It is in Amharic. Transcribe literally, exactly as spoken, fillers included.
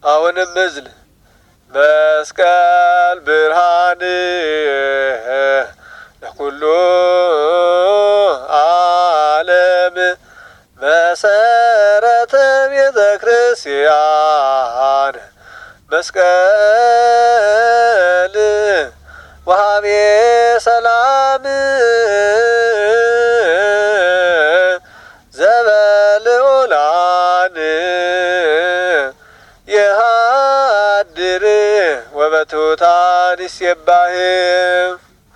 አሁንም እዝል መስቀል ብርሃን ለኩሉ ዓለም መሰረተ ቤተ ክርስቲያን መስቀል ወሃቤ ሰላም ዘበልዑላን የሃድር ወበትሑታን ይሴባህ